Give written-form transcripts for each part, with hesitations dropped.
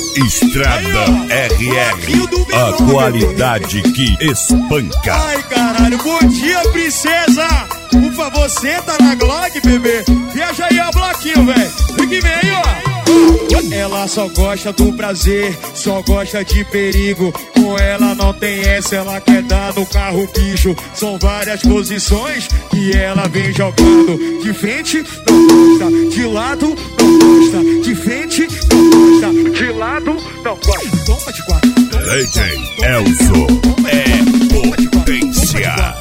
Estrada RR, a qualidade que espanca. Ai, caralho, bom dia, princesa. Por favor, senta na Glock, bebê. Viaja aí, ó, bloquinho, velho. Fique bem aí, ó. Ela só gosta do prazer, só gosta de perigo. Com ela não tem essa, ela quer dar no carro bicho. São várias posições que ela vem jogando. De frente, não gosta. De lado, não gosta. De frente, não gosta. De lado, não gosta. Toma de quatro. DJ Elzo é potência.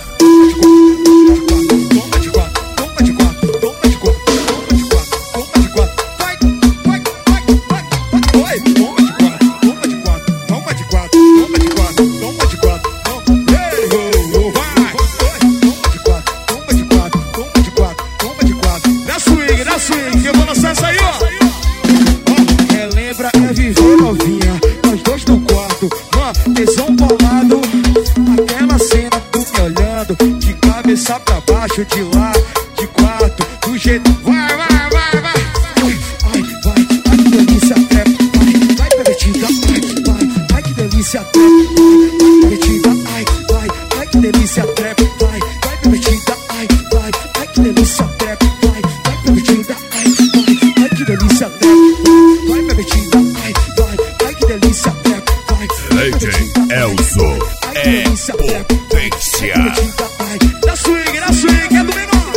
Tesão bolado, aquela cena, tu me olhando, de cabeça pra baixo, de lá, de quatro, do jeito. Vai, vai, vai, vai. Ai, vai, ai que delícia, trepa. Vai, pervertida, ai que delícia, trepa. Vai, pervertida, ai que delícia, trepa. Vai, pervertida, ai que delícia, trepa. Vai, pervertida, ai que delícia, trepa. Vai, pervertida, ai que delícia, trepa. DJ Elzo é potência. Na swing, é do menor.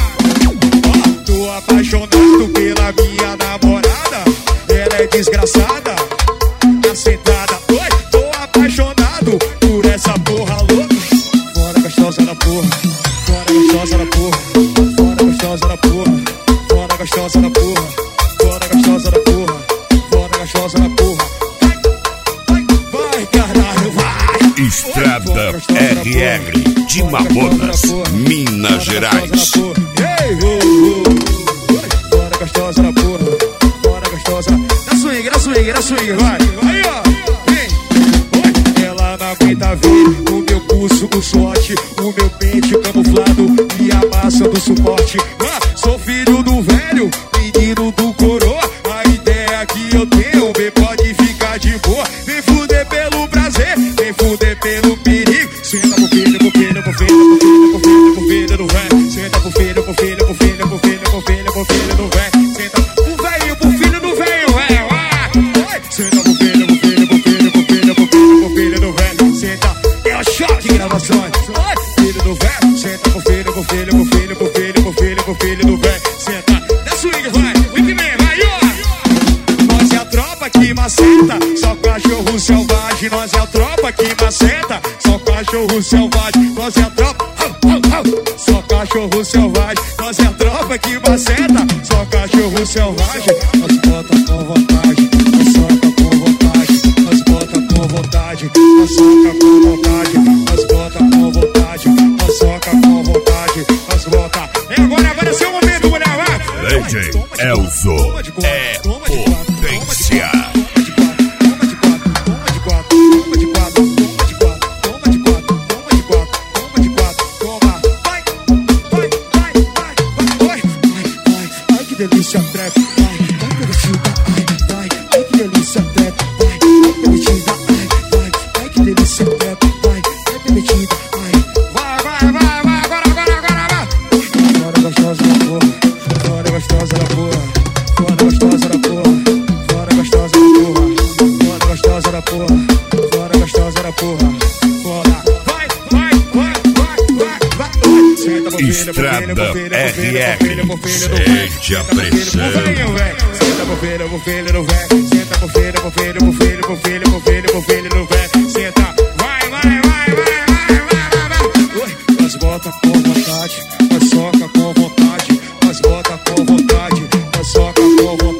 Tô apaixonado pela minha namorada. Ela é desgraçada, assentada. Oi, tô apaixonado por essa porra louca. Fora gostosa da porra, fora gostosa da porra, fora gostosa da porra, fora gostosa da porra, fora gostosa da porra, fora gostosa da porra. Estrada RR de Mamonas, Minas Gerais. Bora gostosa na porra, bora gostosa. Na swing, vai. Aí, ó, vem. Ela não aguenta ver o meu pulso, o sorte, o meu pente camuflado e a massa do suporte. Sou filho do velho, menino do coroa. A ideia que eu tenho, bem, pode ficar de boa. Vem fuder pelo prazer, vem fuder pelo perigo. Senta pro filho do velho. Senta pro filho do velho. Senta pro velho, pro filho do velho, velho. Senta pro filho do velho. Senta, é o choque de gravações. Filho do velho, senta pro filho do velho. Senta, da swing, vai, Wickman, vai, ó. Nós é a tropa que maceta, só cachorro selvagem. Nós é a tropa que maceta, só cachorro selvagem. Nós é a tropa, só cachorro selvagem. Nós é a tropa que maceta, só cachorro selvagem. Nós bota com vontade, nós soca com vontade, nós bota com vontade, nós soca com vontade, nós bota com vontade, nós soca com vontade, nós bota. E agora é seu momento, mulher, vai! DJ Elzo é potência. Delícia trap, vai pervertida, ai que delícia trap, vai pervertida, ai que delícia trap, vai pervertida, vai, agora vai. Fora gostosa da porra, fora gostosa da porra, fora gostosa da porra, fora gostosa da porra, fora gostosa da porra, fora gostosa da porra, fora. Estrada RR, sente a pressão. Senta pro filho do velho. Senta pro filho do velho. Senta, vai. Nós bota com vontade, nós soca com vontade, nós bota com vontade, nós soca com vontade.